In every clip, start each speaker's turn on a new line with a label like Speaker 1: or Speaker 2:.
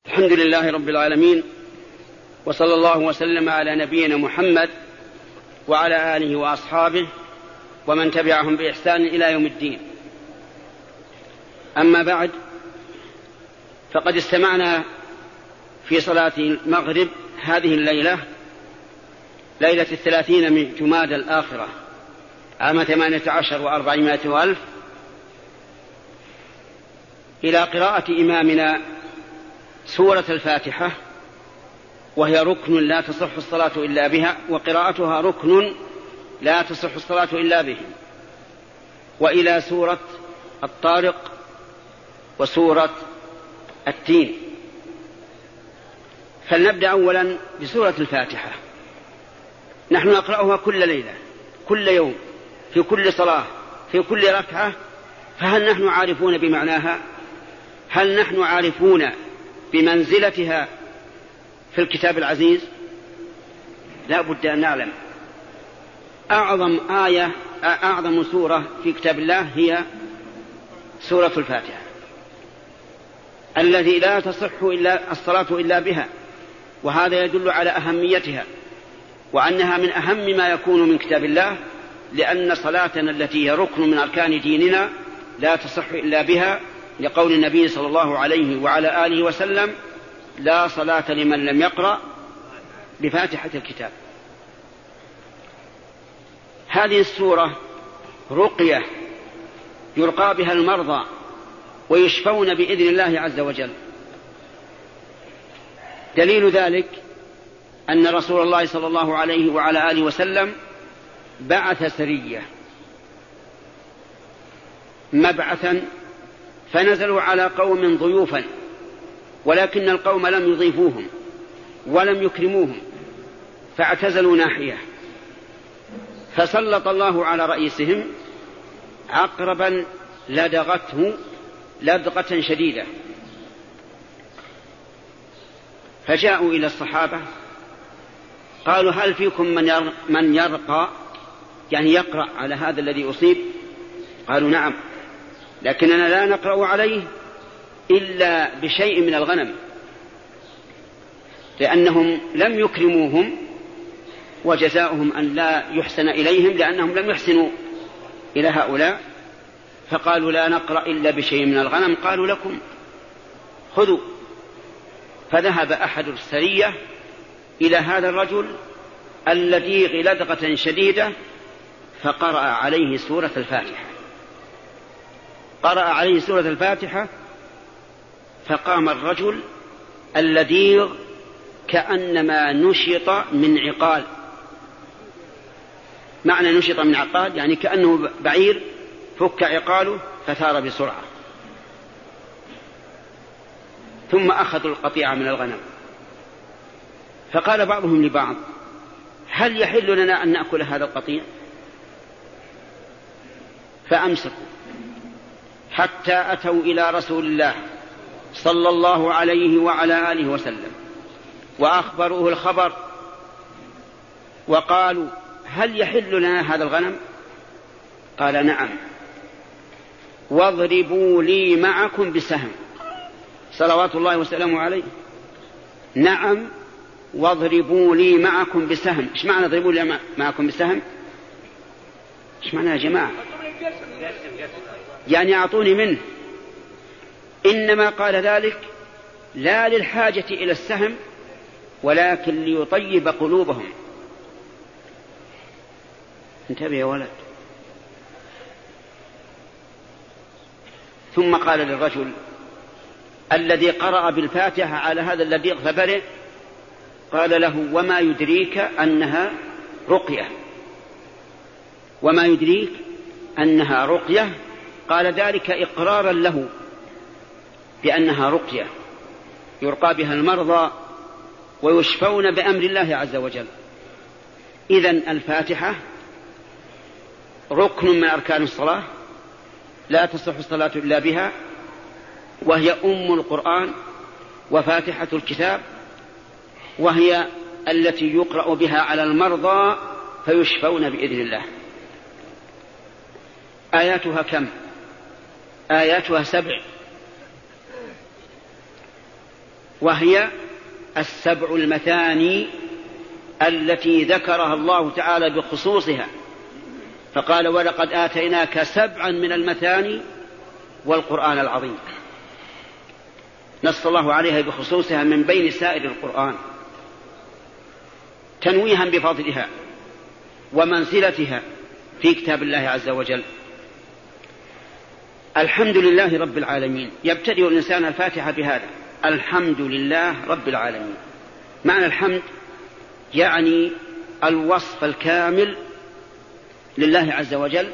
Speaker 1: الحمد لله رب العالمين، وصلى الله وسلم على نبينا محمد وعلى آله وأصحابه ومن تبعهم بإحسان إلى يوم الدين. أما بعد، فقد استمعنا في صلاة المغرب هذه الليلة، ليلة 30 من جمادى الآخرة عام 18 و400 وألف، إلى قراءة إمامنا سورة الفاتحة، وهي ركن لا تصح الصلاة إلا بها، وقراءتها ركن لا تصح الصلاة إلا به، وإلى سورة الطارق وسورة التين. فلنبدأ أولا بسورة الفاتحة. نحن نقرأها كل ليلة، كل يوم، في كل صلاة، في كل ركعة. فهل نحن عارفون بمعناها؟ هل نحن عارفون بمنزلتها في الكتاب العزيز؟ لا بد أن نعلم. أعظم سورة في كتاب الله هي سورة الفاتحة، التي لا تصح إلا الصلاة إلا بها، وهذا يدل على أهميتها، وأنها من أهم ما يكون من كتاب الله، لأن صلاتنا التي هي ركن من أركان ديننا لا تصح إلا بها، لقول النبي صلى الله عليه وعلى آله وسلم: لا صلاة لمن لم يقرأ بفاتحة الكتاب. هذه السورة رقية يرقى بها المرضى ويشفون بإذن الله عز وجل. دليل ذلك أن رسول الله صلى الله عليه وعلى آله وسلم بعث سرية مبعثا، فنزلوا على قوم ضيوفا، ولكن القوم لم يضيفوهم ولم يكرموهم، فاعتزلوا ناحية، فسلط الله على رئيسهم عقربا لدغته لدغة شديدة، فجاءوا إلى الصحابة قالوا: هل فيكم من يرقى، يعني يقرأ على هذا الذي أصيب؟ قالوا: نعم، لكننا لا نقرأ عليه إلا بشيء من الغنم، لأنهم لم يكرموهم، وجزاؤهم أن لا يحسن إليهم لأنهم لم يحسنوا إلى هؤلاء، فقالوا: لا نقرأ إلا بشيء من الغنم. قالوا: لكم، خذوا. فذهب أحد السرية إلى هذا الرجل الذي لدغة شديدة، فقرأ عليه سورة الفاتحة. قرأ عليه سورة الفاتحة، فقام الرجل اللذيغ كأنما نشط من عقال. معنى نشط من عقال يعني كأنه بعير فك عقاله فثار بسرعة. ثم أخذوا القطيعة من الغنم، فقال بعضهم لبعض: هل يحل لنا أن نأكل هذا القطيع؟ فأمسكوا حتى أتوا إلى رسول الله صلى الله عليه وعلى آله وسلم وأخبروه الخبر، وقالوا: هل يحل لنا هذا الغنم؟ قال: نعم، واضربوا لي معكم بسهم، صلوات الله وسلامه عليه. نعم، واضربوا لي معكم بسهم. إيش معنى اضربوا لي معكم بسهم؟ إيش معنى يا جماعة؟ يعني أعطوني منه. إنما قال ذلك لا للحاجة إلى السهم، ولكن ليطيب قلوبهم. انتبه يا ولد. ثم قال للرجل الذي قرأ بالفاتحة على هذا الذي فبرئ، قال له: وما يدريك أنها رقية؟ وما يدريك أنها رقية؟ قال ذلك إقرارا له بأنها رقية يرقى بها المرضى ويشفون بأمر الله عز وجل. إذن الفاتحة ركن من أركان الصلاة، لا تصح الصلاة إلا بها، وهي أم القرآن وفاتحة الكتاب، وهي التي يقرأ بها على المرضى فيشفون بإذن الله. آياتها كم؟ آياتها 7. وهي السبع المثاني التي ذكرها الله تعالى بخصوصها، فقال ولقد آتيناك سبعا من المثاني والقرآن العظيم، نص الله عليها بخصوصها من بين سائر القرآن تنويها بفضلها ومنزلتها في كتاب الله عز وجل. الحمد لله رب العالمين، يبتدئ الإنسان الفاتحة بهذا: الحمد لله رب العالمين. معنى الحمد يعني الوصف الكامل لله عز وجل،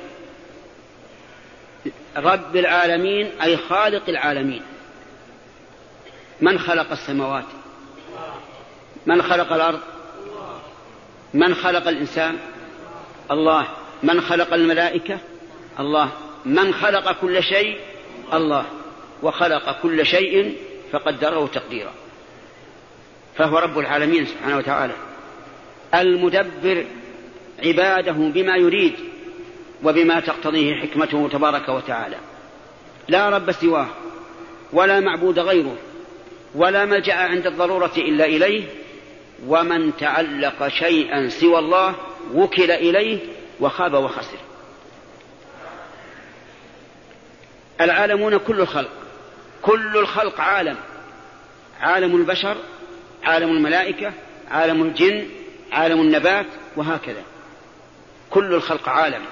Speaker 1: رب العالمين أي خالق العالمين. من خلق السماوات؟ من خلق الأرض؟ من خلق الإنسان؟ الله. من خلق الملائكة؟ الله. من خلق كل شيء؟ الله. وخلق كل شيء فقدره تقديرا، فهو رب العالمين سبحانه وتعالى، المدبر عباده بما يريد وبما تقتضيه حكمته تبارك وتعالى. لا رب سواه ولا معبود غيره ولا ملجأ عند الضرورة إلا إليه، ومن تعلق شيئا سوى الله وكل إليه وخاب وخسر. العالمون كل الخلق، كل الخلق عالم، عالم البشر، عالم الملائكة، عالم الجن، عالم النبات، وهكذا كل الخلق عالم.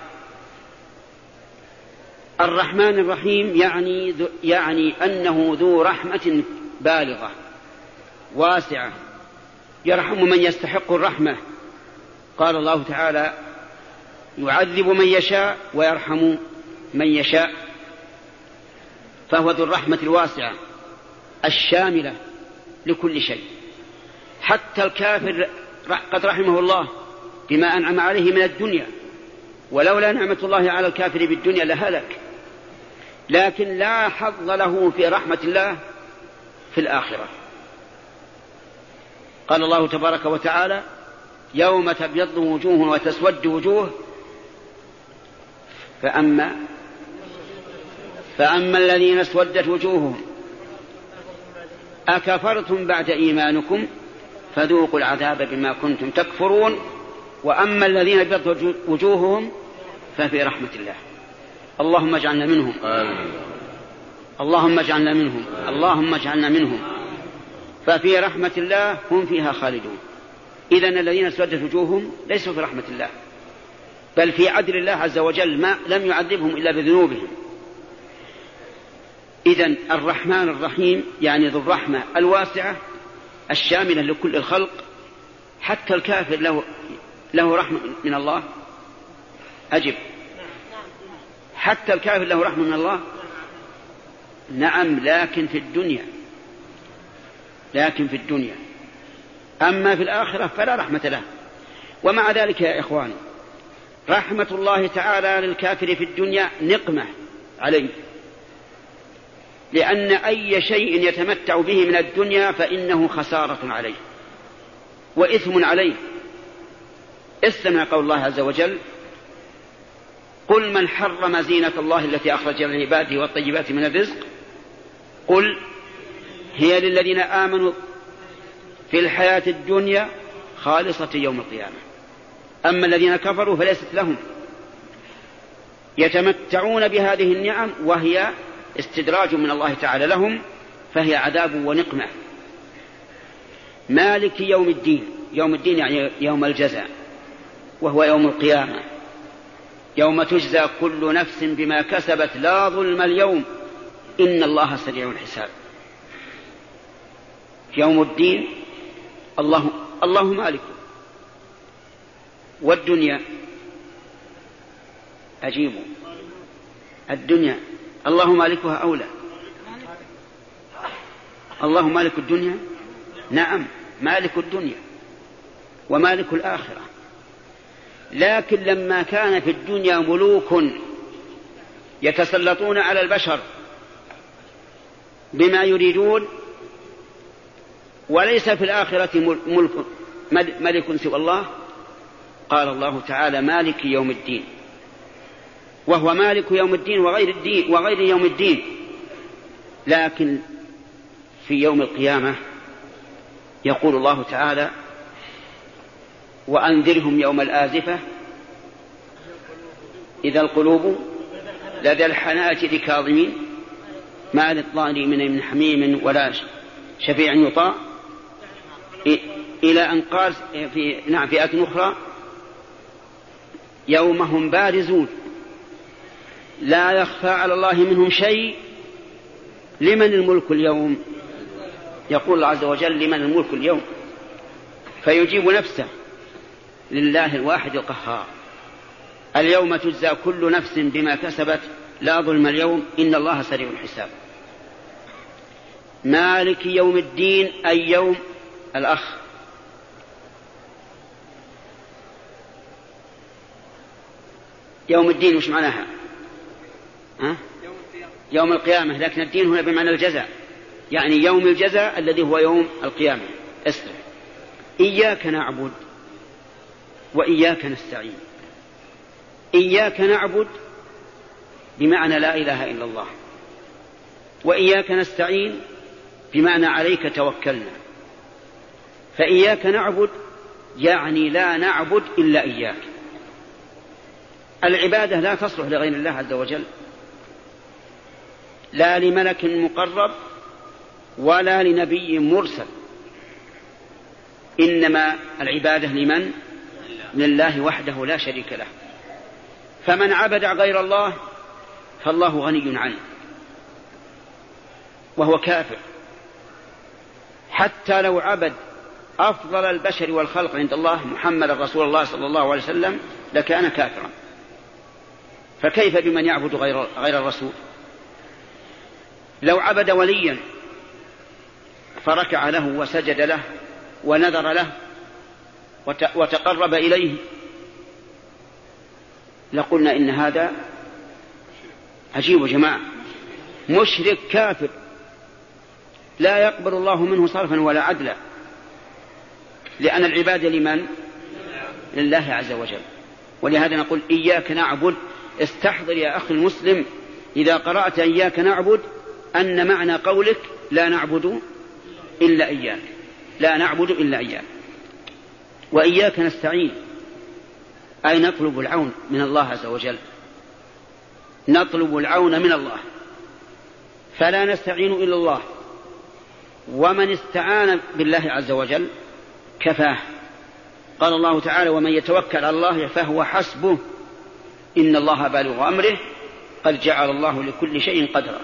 Speaker 1: الرحمن الرحيم يعني أنه ذو رحمة بالغة واسعة، يرحم من يستحق الرحمة. قال الله تعالى: يعذب من يشاء ويرحم من يشاء. فهو ذو الرحمة الواسعة الشاملة لكل شيء. حتى الكافر قد رحمه الله بما أنعم عليه من الدنيا، ولولا نعمة الله على الكافر بالدنيا لهلك، لكن لا حظ له في رحمة الله في الآخرة. قال الله تبارك وتعالى: يوم تبيض وجوه وتسود وجوه فأما الذين اسودت وجوههم أكفرتم بعد إيمانكم فذوقوا العذاب بما كنتم تكفرون، وأما الذين ابيضت وجوههم ففي رحمة الله. اللهم اجعلنا منهم، اللهم اجعلنا منهم، اللهم اجعلنا منهم. ففي رحمة الله هم فيها خالدون. إذن الذين اسودت وجوههم ليسوا في رحمة الله، بل في عدل الله عز وجل ما لم يعذبهم إلا بذنوبهم. إذن الرحمن الرحيم يعني ذو الرحمة الواسعة الشاملة لكل الخلق. حتى الكافر له رحمة من الله. أجب، حتى الكافر له رحمة من الله؟ نعم، لكن في الدنيا، أما في الآخرة فلا رحمة له. ومع ذلك يا إخواني، رحمة الله تعالى للكافر في الدنيا نقمة عليه، لأن أي شيء يتمتع به من الدنيا فإنه خسارة عليه وإثم عليه. استمع قول الله عز وجل: قل من حرم زينة الله التي أخرج لعباده والطيبات من الرزق قل هي للذين آمنوا في الحياة الدنيا خالصة يوم القيامة، أما الذين كفروا فليست لهم. يتمتعون بهذه النعم وهي استدراج من الله تعالى لهم، فهي عذاب ونقمة. مالك يوم الدين، يوم الدين يعني يوم الجزاء، وهو يوم القيامة، يوم تجزى كل نفس بما كسبت لا ظلم اليوم إن الله سريع الحساب. يوم الدين الله مالك. والدنيا أجيبوا، الدنيا الله مالكها أولى. الله مالك الدنيا، نعم مالك الدنيا ومالك الآخرة. لكن لما كان في الدنيا ملوك يتسلطون على البشر بما يريدون، وليس في الآخرة ملك سوى الله، قال الله تعالى: مالك يوم الدين، وهو مالك يوم الدين وغير يوم الدين. لكن في يوم القيامة يقول الله تعالى: وأنذرهم يوم الآزفة إذا القلوب لدى الحناجر كاظمين ما للظالمين من حميم ولا شفيع يطاع، إلى أن قال في آية أخرى: يوم هم بارزون لا يخفى على الله منهم شيء لمن الملك اليوم. يقول الله عز وجل: لمن الملك اليوم، فيجيب نفسه: لله الواحد القهار. اليوم تجزى كل نفس بما كسبت لا ظلم اليوم إن الله سريع الحساب. مالك يوم الدين أي يوم الأخ، يوم الدين وش معناها؟ يوم القيامة، لكن الدين هنا بمعنى الجزاء، يعني يوم الجزاء الذي هو يوم القيامة. اسمع: إياك نعبد وإياك نستعين. إياك نعبد بمعنى لا إله إلا الله، وإياك نستعين بمعنى عليك توكلنا. فإياك نعبد يعني لا نعبد إلا إياك. العبادة لا تصلح لغير الله عز وجل، لا لملك مقرب ولا لنبي مرسل، إنما العبادة لمن؟ لله وحده لا شريك له. فمن عبد غير الله فالله غني عنه وهو كافر، حتى لو عبد أفضل البشر والخلق عند الله محمد رسول الله صلى الله عليه وسلم لكان كافرا. فكيف بمن يعبد غير الرسول؟ لو عبد وليا فركع له وسجد له ونذر له وتقرب إليه لقلنا إن هذا عجيب يا جماعة، مشرك كافر لا يقبل الله منه صرفا ولا عدلا، لأن العبادة لمن؟ لله عز وجل. ولهذا نقول: إياك نعبد. استحضر يا أخي المسلم إذا قرأت إياك نعبد أن معنى قولك لا نعبد إلا إياك، لا نعبد إلا إياك. وإياك نستعين أي نطلب العون من الله عز وجل، نطلب العون من الله، فلا نستعين إلا الله. ومن استعان بالله عز وجل كفاه. قال الله تعالى: ومن يتوكل على الله فهو حسبه إن الله بالغ أمره قد جعل الله لكل شيء قدرا.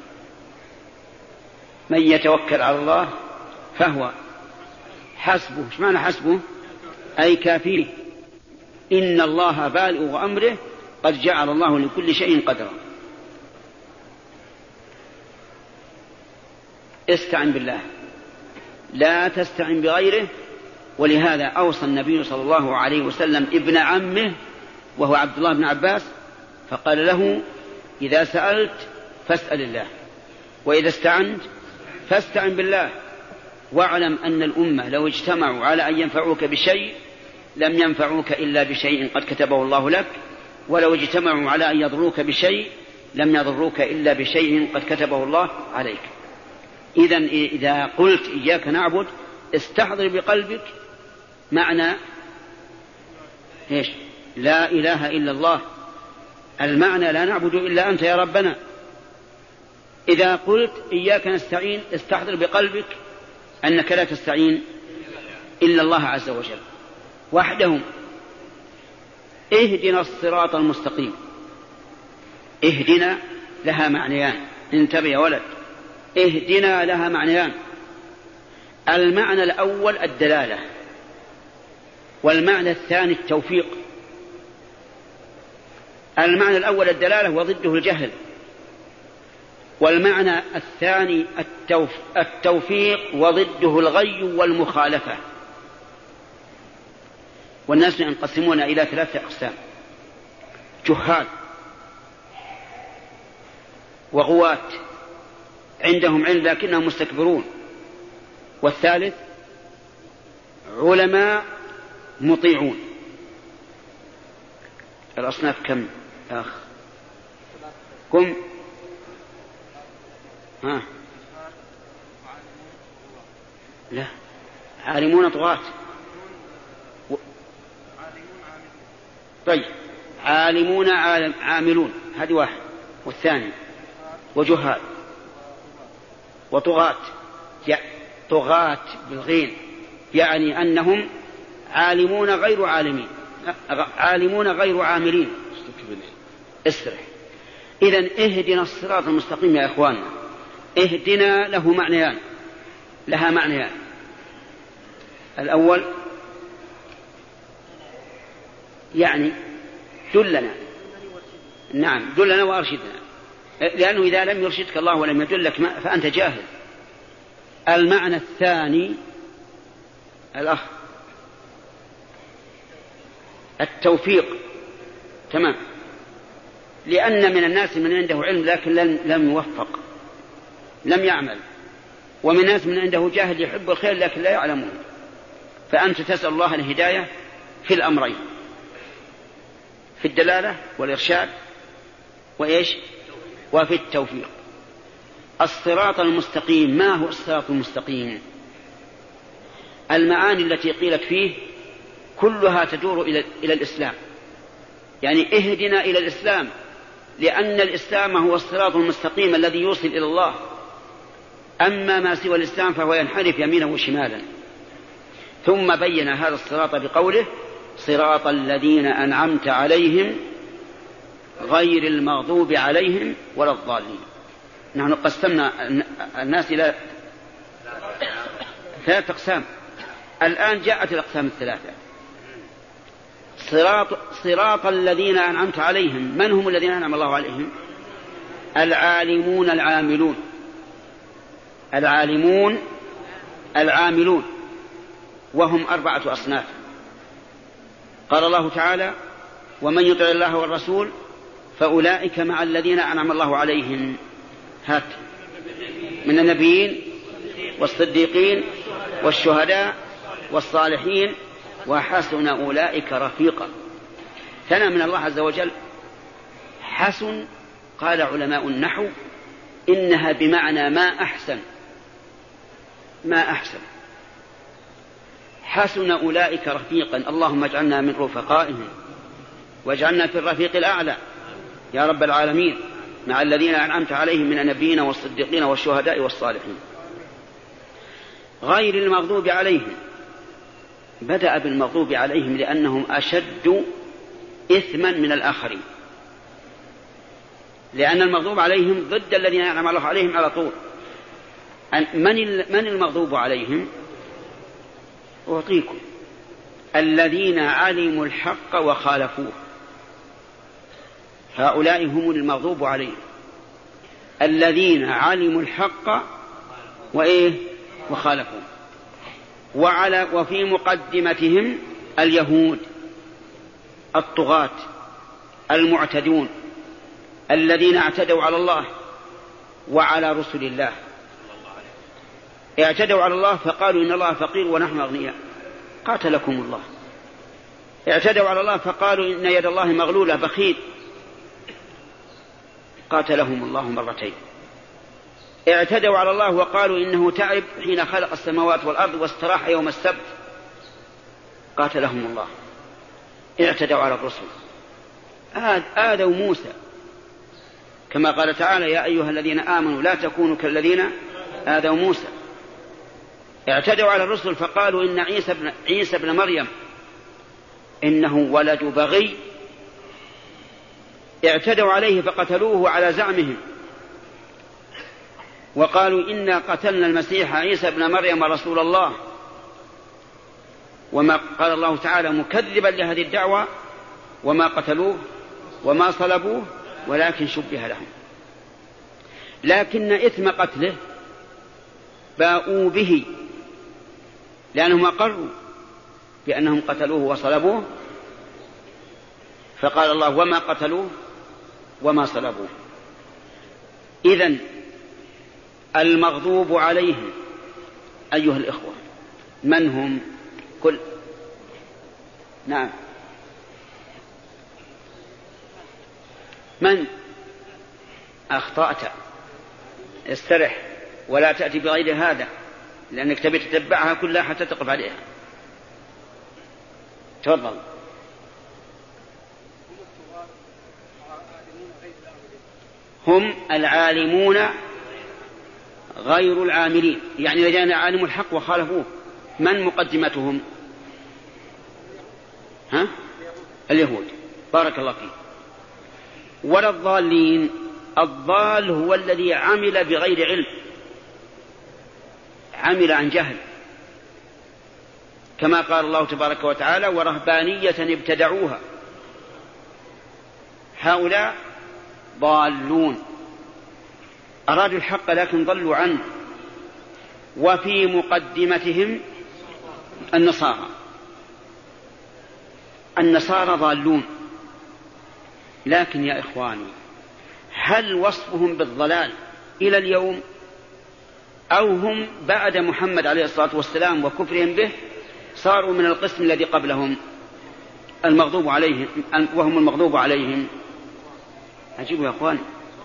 Speaker 1: من يتوكل على الله فهو حسبه. ايش معنى حسبه؟ أي كافيه. إن الله بالغ أمره قد جعل الله لكل شيء قدرا. استعن بالله لا تستعن بغيره. ولهذا أوصى النبي صلى الله عليه وسلم ابن عمه وهو عبد الله بن عباس فقال له: إذا سألت فاسأل الله، وإذا استعنت فاستعن بالله، واعلم أن الأمة لو اجتمعوا على أن ينفعوك بشيء لم ينفعوك إلا بشيء قد كتبه الله لك، ولو اجتمعوا على أن يضروك بشيء لم يضروك إلا بشيء قد كتبه الله عليك. إذن إذا قلت إياك نعبد استحضر بقلبك معنى إيش؟ لا إله إلا الله، المعنى لا نعبد إلا أنت يا ربنا. إذا قلت إياك نستعين استحضر بقلبك أنك لا تستعين إلا الله عز وجل وحده. اهدنا الصراط المستقيم. اهدنا لها معنيان، انتبه يا ولد، اهدنا لها معنيان. المعنى الأول الدلالة، والمعنى الثاني التوفيق. المعنى الأول الدلالة وضده الجهل، والمعنى الثاني التوفيق وضده الغي والمخالفة. والناس ينقسمون إلى 3 أقسام: جهال وغواة عندهم علم لكنهم مستكبرون، والثالث علماء مطيعون. الأصناف كم أخ؟ كم؟ لا عالمون طغاة. طيب عالمون عاملون هذه واحد، والثاني وجهال وطغاة. طغاة بالغين يعني أنهم عالمون غير عالمين، عالمون غير عاملين. استرح. إذن اهدنا الصراط المستقيم يا إخواننا. اهدنا له معنيان، لها معنيان. الأول يعني دلنا، نعم دلنا وأرشدنا، لأنه إذا لم يرشدك الله ولم يدلك فأنت جاهل. المعنى الثاني الأخ التوفيق، تمام، لأن من الناس من عنده علم لكن لم يوفق، لم يعمل، ومن الناس من عنده جاهل يحب الخير لكن لا يعلمون. فأنت تسأل الله الهداية في الأمرين، في الدلالة والإرشاد وإيش وفي التوفيق. الصراط المستقيم، ما هو الصراط المستقيم؟ المعاني التي قيلت فيه كلها تدور إلى الإسلام، يعني اهدنا إلى الإسلام، لأن الإسلام هو الصراط المستقيم الذي يوصل إلى الله. أما ما سوى الإسلام فهو ينحرف يمينا وشمالا. ثم بين هذا الصراط بقوله صراط الذين أنعمت عليهم غير المغضوب عليهم ولا الضالين. نحن قسمنا الناس إلى 3 أقسام، الآن جاءت الأقسام الثلاثة. صراط الذين أنعمت عليهم، من هم الذين أنعم الله عليهم؟ العالمون العاملون، العالمون العاملون، وهم 4 أصناف. قال الله تعالى ومن يطع الله والرسول فأولئك مع الذين أنعم الله عليهم من النبيين والصديقين والشهداء والصالحين وحسن أولئك رفيقا. ثنى من الله عز وجل حسن. قال علماء النحو إنها بمعنى ما أحسن، ما أحسن. حسن أولئك رفيقا، اللهم اجعلنا من رفقائهم واجعلنا في الرفيق الأعلى يا رب العالمين، مع الذين أنعمت عليهم من النبيين والصديقين والشهداء والصالحين. غير المغضوب عليهم، بدأ بالمغضوب عليهم لأنهم أشد إثما من الآخرين، لأن المغضوب عليهم ضد الذين أنعم الله عليهم على طول. من المغضوب عليهم؟ أعطيكم: الذين علموا الحق وخالفوه، هؤلاء هم المغضوب عليهم. الذين علموا الحق وخالفوه. وفي مقدمتهم اليهود الطغاة المعتدون الذين اعتدوا على الله وعلى رسل الله. اعتدوا على الله فقالوا إن الله فقير ونحن أغنياء، قاتلكم الله. اعتدوا على الله فقالوا إن يد الله مغلولة بخيل، قاتلهم الله مرتين. اعتدوا على الله وقالوا إنه تعب حين خلق السماوات والأرض واستراح يوم السبت، قاتلهم الله. اعتدوا على الرسل، آذوا موسى، كما قال تعالى يا أيها الذين آمنوا لا تكونوا كالذين آذوا موسى. اعتدوا على الرسل فقالوا إن عيسى ابن مريم إنه ولد بغي. اعتدوا عليه فقتلوه على زعمهم وقالوا إنا قتلنا المسيح عيسى ابن مريم رسول الله. وما قال الله تعالى مكذبا لهذه الدعوة وما قتلوه وما صلبوه ولكن شبه لهم. لكن إثم قتله باءوا به لأنهم أقروا بأنهم قتلوه وصلبوه، فقال الله وما قتلوه وما صلبوه. إذن المغضوب عليهم أيها الإخوة من هم؟ نعم، من؟ أخطأت، استرح ولا تأتي بغير هذا. لأنك تبي تتبعها كلها حتى تقف عليها. تفضل. هم العالمون غير العاملين، يعني لجان عالم الحق وخالفوه. من مقدمتهم؟ اليهود. بارك الله فيك. ولا الضالين. الضال هو الذي عمل بغير علم، عمل عن جهل، كما قال الله تبارك وتعالى ورهبانية ابتدعوها. هؤلاء ضالون، أرادوا الحق لكن ضلوا عنه. وفي مقدمتهم النصارى ضالون. لكن يا إخواني، هل وصفهم بالضلال إلى اليوم، أو هم بعد محمد عليه الصلاة والسلام وكفرهم به صاروا من القسم الذي قبلهم المغضوب عليهم، وهم المغضوب عليهم؟ عجيب يا أخواني.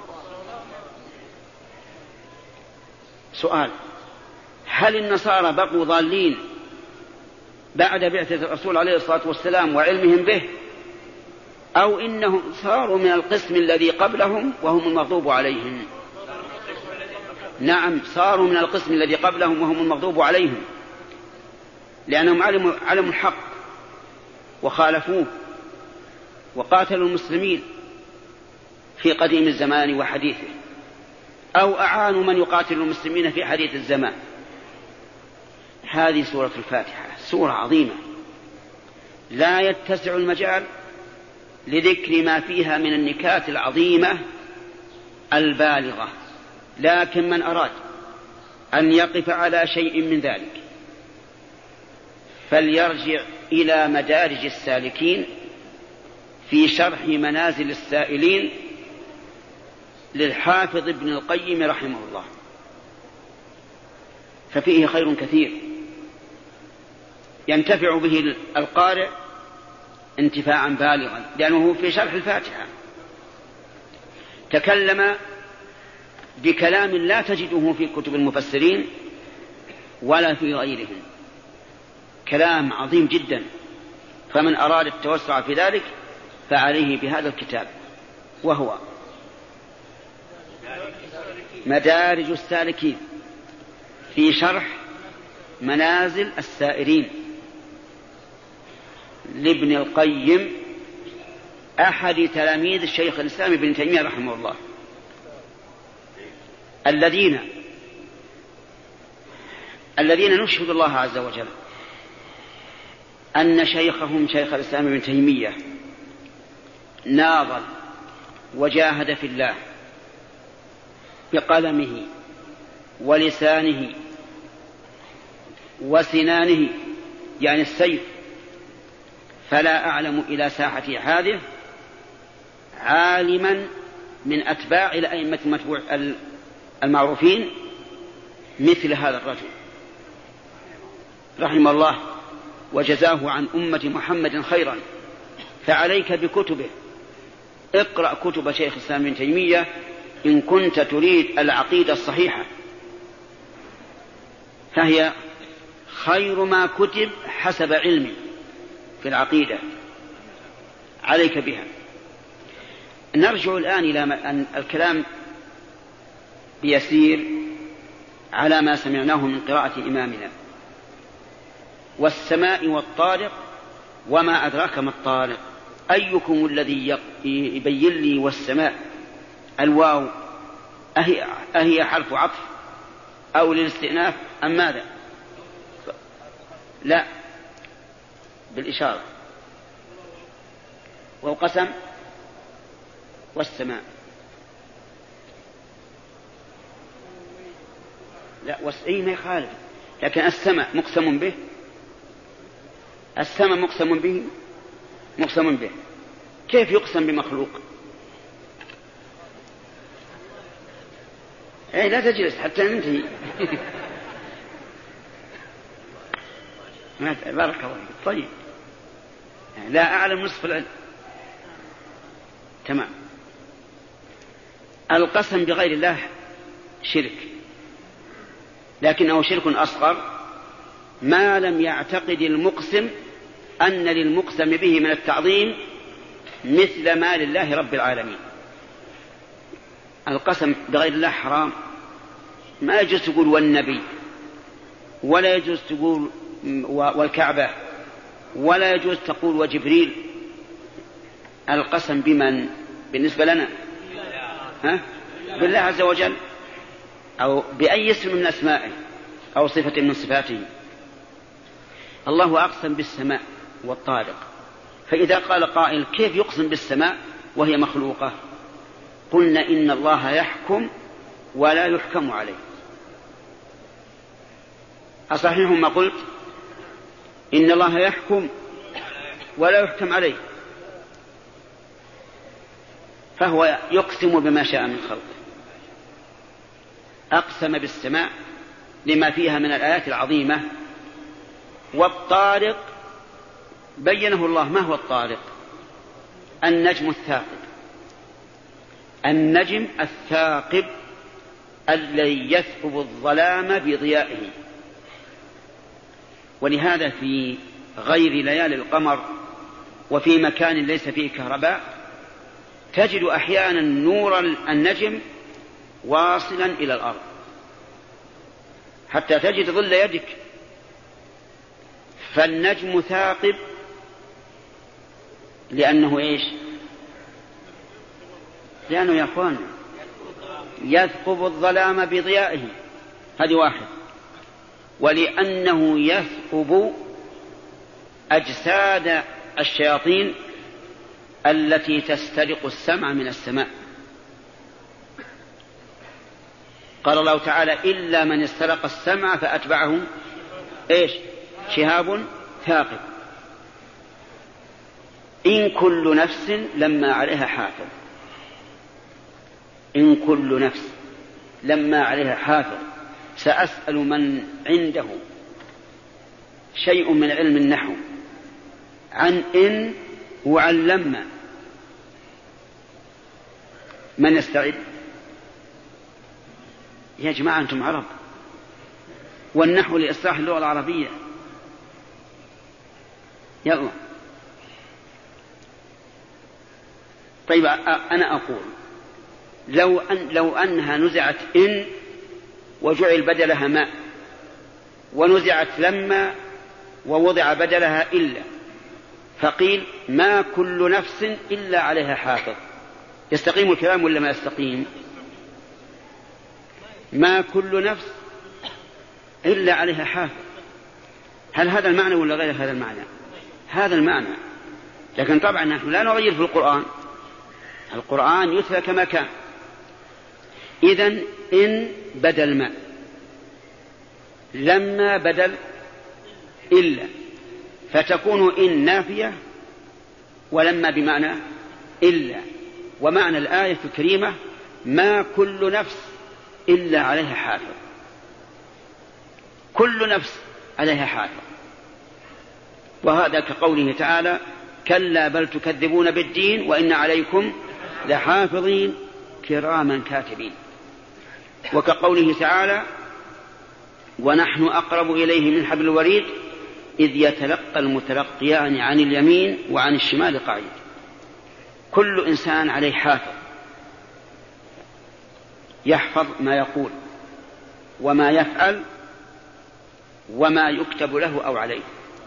Speaker 1: سؤال: هل النصارى بقوا ضالين بعد بعثة الرسول عليه الصلاة والسلام وعلمهم به، أو إنهم صاروا من القسم الذي قبلهم وهم المغضوب عليهم؟ نعم، صاروا من القسم الذي قبلهم وهم المغضوب عليهم، لأنهم علموا الحق وخالفوه وقاتلوا المسلمين في قديم الزمان وحديثه، أو أعانوا من يقاتل المسلمين في حديث الزمان. هذه سورة الفاتحة سورة عظيمة لا يتسع المجال لذكر ما فيها من النكات العظيمة البالغة، لكن من أراد أن يقف على شيء من ذلك فليرجع إلى مدارج السالكين في شرح منازل السائلين للحافظ ابن القيم رحمه الله، ففيه خير كثير ينتفع به القارئ انتفاعا بالغا، لأنه في شرح الفاتحة تكلم بكلام لا تجده في كتب المفسرين ولا في غيرهم، كلام عظيم جدا. فمن أراد التوسع في ذلك فعليه بهذا الكتاب، وهو مدارج السالكين في شرح منازل السائرين لابن القيم، أحد تلاميذ الشيخ الإسلام ابن تيمية رحمه الله، الذين نشهد الله عز وجل أن شيخهم شيخ الإسلام ابن تيمية ناضل وجاهد في الله بقلمه ولسانه وسنانه، يعني السيف، فلا أعلم إلى ساحة هذه عالما من أتباع الأئمة المعروفين مثل هذا الرجل رحمه الله وجزاه عن أمة محمد خيرا. فعليك بكتبه، اقرأ كتب شيخ الإسلام ابن تيمية إن كنت تريد العقيدة الصحيحة، فهي خير ما كتب حسب علمي في العقيدة، عليك بها. نرجع الآن إلى الكلام بيسير على ما سمعناه من قراءة إمامنا: والسماء والطارق وما أدراك ما الطارق. أيكم الذي يبين لي والسماء؟ الواو أهي حرف عطف أو للاستئناف أم ماذا؟ لا، بالإشارة. وقسم والسماء، لا أي ما يخالف، لكن السماء مقسم به، السماء مقسم به، كيف يقسم بمخلوق؟ لا تجلس حتى ننتهي. بارك الله فيك. طيب، لا أعلم نصف العلم. تمام. القسم بغير الله شرك، لكنه شرك أصغر ما لم يعتقد المقسم أن للمقسم به من التعظيم مثل ما لله رب العالمين. القسم بغير الله حرام، ما يجوز تقول والنبي، ولا يجوز تقول والكعبة، ولا يجوز تقول وجبريل. القسم بمن بالنسبة لنا؟ بالله عز وجل، أو بأي اسم من أسمائه أو صفة من صفاته. الله أقسم بالسماء والطارق، فإذا قال قائل كيف يقسم بالسماء وهي مخلوقة؟ قلنا إن الله يحكم ولا يحكم عليه. أصحيح ما قلت؟ إن الله يحكم ولا يحكم عليه، فهو يقسم بما شاء من خلقه. أقسم بالسماء لما فيها من الآيات العظيمة. والطارق بينه الله. ما هو الطارق؟ النجم الثاقب، النجم الثاقب الذي يثقب الظلام بضيائه. ولهذا في غير ليالي القمر وفي مكان ليس فيه كهرباء تجد أحيانا نور النجم واصلا إلى الأرض حتى تجد ظل يدك. فالنجم ثاقب لأنه إيش؟ لأنه يا أخوان يثقب الظلام بضيائه، هذه واحد. ولأنه يثقب أجساد الشياطين التي تسترق السمع من السماء. قال الله تعالى إلا من استرق السمع فأتبعه إيش؟ شهاب ثاقب. إن كل نفس لما عليها حافظ، إن كل نفس لما عليها حافظ. سأسأل من عنده شيء من علم النحو عن إن وعن لما، من يستعد؟ يا جماعة أنتم عرب، والنحو لإصلاح اللغة العربية. يلا. طيب أنا أقول لو أنها نزعت إن وجعل بدلها ما، ونزعت لما ووضع بدلها إلا، فقيل ما كل نفس إلا عليها حافظ، يستقيم الكلام ولا ما يستقيم؟ ما كل نفس إلا عليها حافظ. هل هذا المعنى ولا غير هذا المعنى؟ هذا المعنى. لكن طبعا نحن لا نغير في القرآن، القرآن يتلى كما كان. إذن إن بدل ما، لما بدل إلا، فتكون إن نافية ولما بمعنى إلا. ومعنى الآية الكريمة ما كل نفس إلا عليها حافظ، كل نفس عليها حافظ. وهذا كقوله تعالى كلا بل تكذبون بالدين وإن عليكم لحافظين كراما كاتبين. وكقوله تعالى ونحن أقرب إليه من حبل الوريد إذ يتلقى المتلقيان عن اليمين وعن الشمال قعيد. كل إنسان عليه حافظ يحفظ ما يقول وما يفعل وما يكتب له أو عليه.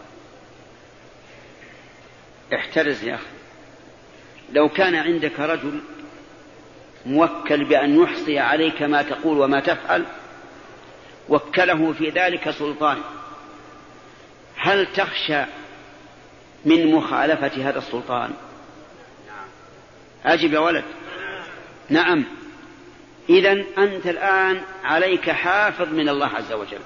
Speaker 1: احترز يا أخي، لو كان عندك رجل موكل بأن يحصي عليك ما تقول وما تفعل، وكله في ذلك سلطان، هل تخشى من مخالفة هذا السلطان؟ أجب يا ولد. نعم. إذن أنت الآن عليك حافظ من الله عز وجل.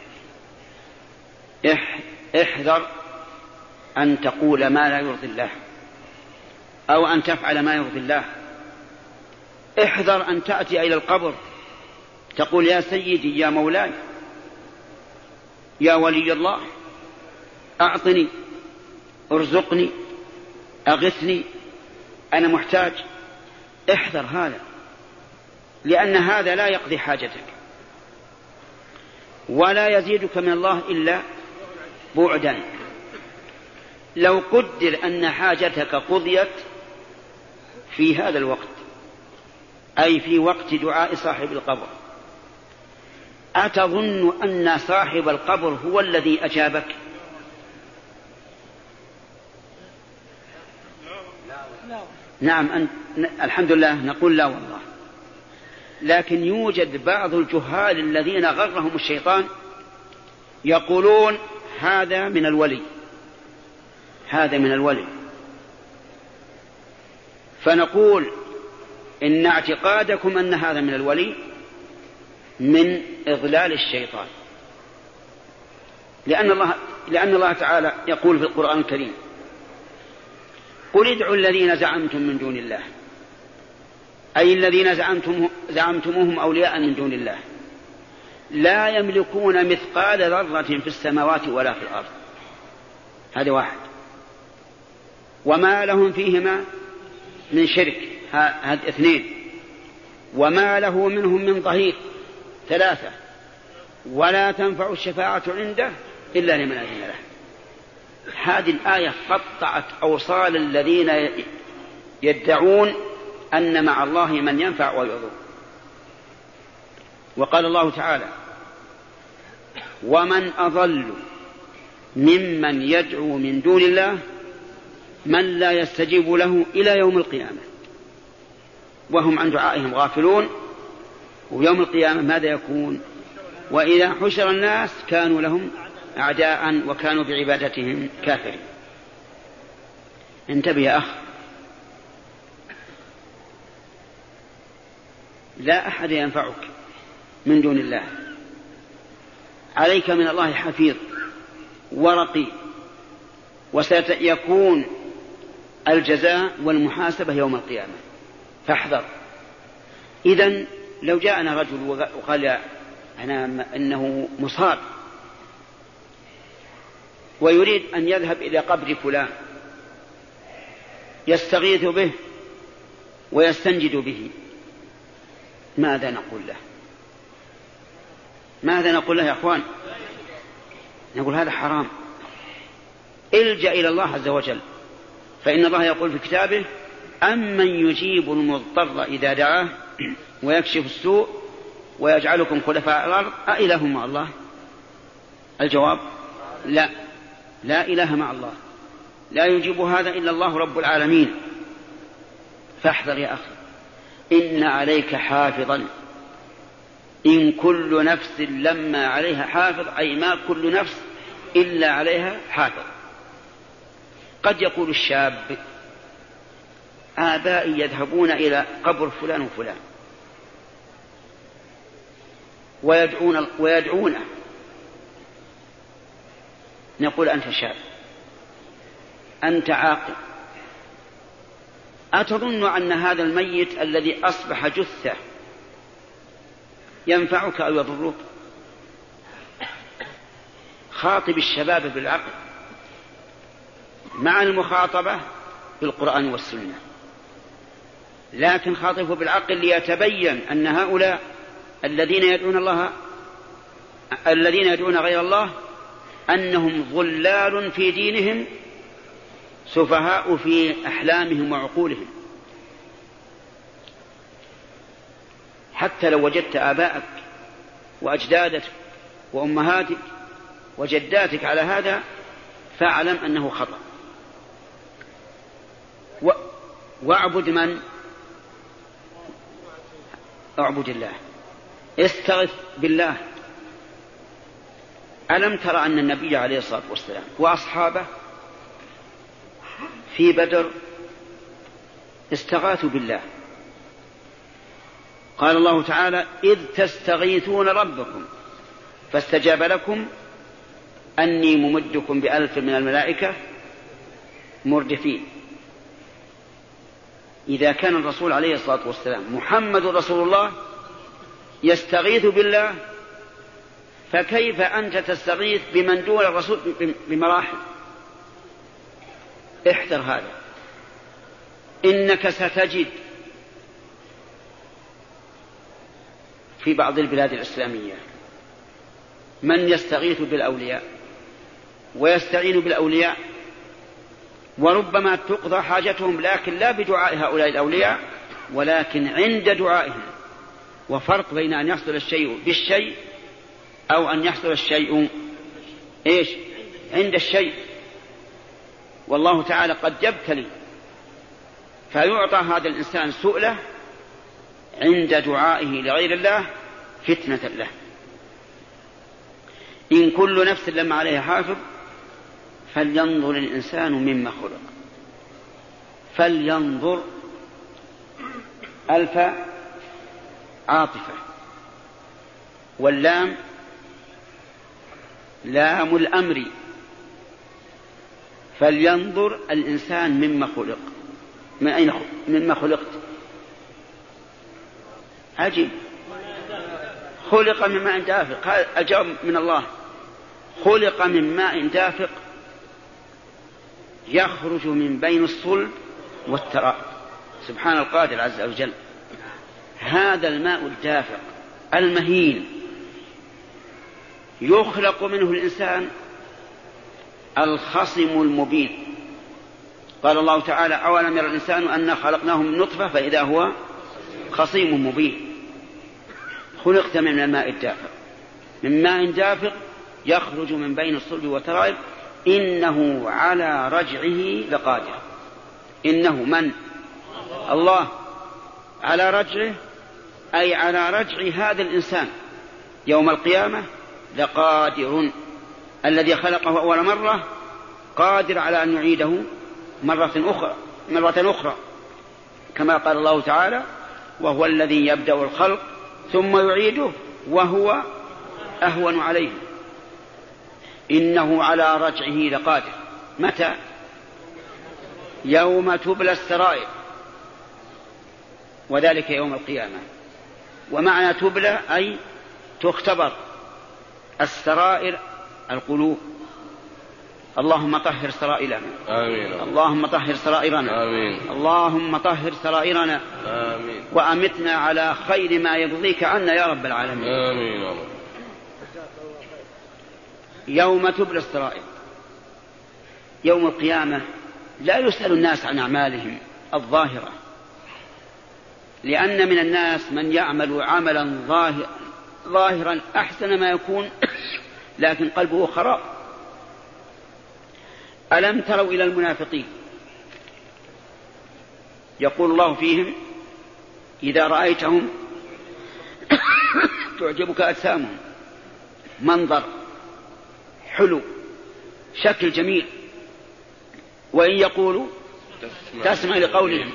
Speaker 1: احذر أن تقول ما لا يرضي الله أو أن تفعل ما يرضي الله. احذر أن تأتي إلى القبر تقول يا سيدي يا مولاي يا ولي الله أعطني ارزقني أغثني أنا محتاج. احذر هذا، لأن هذا لا يقضي حاجتك. ولا يزيدك من الله إلا بعدا. لو قدر أن حاجتك قضيت في هذا الوقت، أي في وقت دعاء صاحب القبر، أتظن أن صاحب القبر هو الذي أجابك؟ نعم، الحمد لله نقول لا والله. لكن يوجد بعض الجهال الذين غرهم الشيطان يقولون هذا من الولي، هذا من الولي. فنقول إن اعتقادكم أن هذا من الولي من إضلال الشيطان، لأن الله تعالى يقول في القرآن الكريم: قل ادعوا الذين زعمتم من دون الله، أي الذين زعمتموهم أولياء من دون الله، لا يملكون مثقال ذرة في السماوات ولا في الأرض. هذا واحد. وما لهم فيهما من شرك، هذا اثنين. وما له منهم من ظهير، ثلاثة. ولا تنفع الشفاعة عنده إلا لمن أذن له. هذه الآية قطعت أوصال الذين يدعون أن مع الله من ينفع ويضر. وقال الله تعالى: ومن أضل ممن يدعو من دون الله من لا يستجيب له إلى يوم القيامة وهم عن دعائهم غافلون. ويوم القيامة ماذا يكون؟ وإذا حشر الناس كانوا لهم أعداء وكانوا بعبادتهم كافرين. انتبه يا أخ، لا أحد ينفعك من دون الله، عليك من الله حفيظ ورقي، وسيكون الجزاء والمحاسبة يوم القيامة، فاحذر. إذن لو جاءنا رجل وقال إنه مصاب ويريد أن يذهب إلى قبر فلان يستغيث به ويستنجد به، ماذا نقول له؟ ماذا نقول له يا أخوان؟ نقول هذا حرام. الجأ إلى الله عز وجل، فإن الله يقول في كتابه: أمن يجيب المضطر إذا دعاه ويكشف السوء ويجعلكم خلفاء الأرض أإله مع الله؟ الجواب: لا، لا إله مع الله، لا يجيب هذا إلا الله رب العالمين. فاحذر يا أخي، إن عليك حافظا، إن كل نفس لما عليها حافظ، أي ما كل نفس إلا عليها حافظ. قد يقول الشاب: آبائي يذهبون إلى قبر فلان وفلان ويدعونه. نقول: أنت شاب، أنت عاقل، أتظن أن هذا الميت الذي أصبح جثة ينفعك أو يضرك؟ خاطب الشباب بالعقل مع المخاطبة بالقرآن والسنة، لكن خاطبه بالعقل ليتبين أن هؤلاء الذين يدعون غير الله أنهم ضلال في دينهم، سفهاء في أحلامهم وعقولهم. حتى لو وجدت آباءك وأجدادك وأمهاتك وجداتك على هذا فاعلم أنه خطأ. واعبد من؟ اعبد الله، استغث بالله. ألم ترى أن النبي عليه الصلاة والسلام وأصحابه في بدر استغاثوا بالله؟ قال الله تعالى: إذ تستغيثون ربكم فاستجاب لكم أني ممدكم ب1000 من الملائكة مردفين. إذا كان الرسول عليه الصلاة والسلام محمد رسول الله يستغيث بالله، فكيف أنت تستغيث بمن دون الرسول بمراحل؟ احذر هذا. إنك ستجد في بعض البلاد الإسلامية من يستغيث بالأولياء ويستعين بالأولياء، وربما تقضى حاجتهم لكن لا بدعاء هؤلاء الأولياء ولكن عند دعائهم. وفرق بين أن يحصل الشيء بالشيء أو أن يحصل الشيء عند الشيء. والله تعالى قد يبتلي فيعطى هذا الإنسان سؤله عند دعائه لغير الله فتنة له. إن كل نفس لما عليها حافظ فلينظر الإنسان مما خلق. فلينظر ألف عاطفة، واللام لام الأمر. فلينظر الإنسان مما خلق. مما خلقت؟ عجيب، خلق من ماء دافق. هذا الجواب من الله. خلق من ماء دافق يخرج من بين الصلب والترائب. سبحان القادر عز وجل. هذا الماء الدافق المهين يخلق منه الإنسان الخصم المبين. قال الله تعالى: أولم يرى الإنسان أنا خلقناه من نطفة فإذا هو خصيم مبين. خلقت من الماء الدافق، من ماء دافق يخرج من بين الصلب والترائب. إنه على رجعه لقادر. إنه من؟ الله. على رجعه أي على رجع هذا الإنسان يوم القيامة لقادر. الذي خلقه أول مرة قادر على أن يعيده مرة أخرى كما قال الله تعالى: وهو الذي يبدأ الخلق ثم يعيده وهو أهون عليه. إنه على رجعه لقادر. متى؟ يوم تبلى السرائر، وذلك يوم القيامة. ومعنى تبلى أي تختبر. السرائر القلوب. اللهم طهر سرائرنا.
Speaker 2: آمين.
Speaker 1: اللهم طهر سرائرنا.
Speaker 2: آمين.
Speaker 1: اللهم طهر سرائرنا.
Speaker 2: آمين.
Speaker 1: وأمتنا على خير ما يرضيك عنا يا رب العالمين.
Speaker 2: آمين.
Speaker 1: يوم تبلى السرائر، يوم القيامة لا يسأل الناس عن أعمالهم الظاهرة، لأن من الناس من يعمل عملا ظاهرا أحسن ما يكون لكن قلبه خراب. ألم تروا إلى المنافقين يقول الله فيهم: إذا رأيتهم تعجبك أجسامهم، منظر حلو، شكل جميل، وإن يقولوا تسمع لقولهم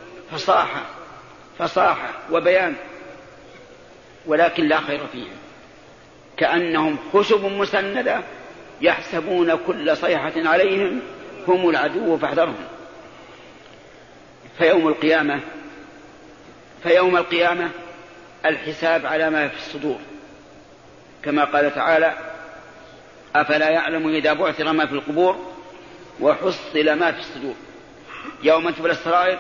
Speaker 1: فصاحة وبيان، ولكن لا خير فيهم، كأنهم خشب مسندة يحسبون كل صيحة عليهم هم العدو فاحذرهم. فيوم القيامة الحساب على ما في الصدور، كما قال تعالى: أفلا يعلم إذا بعثر ما في القبور وحصل ما في الصدور. يوم تبلى السرائر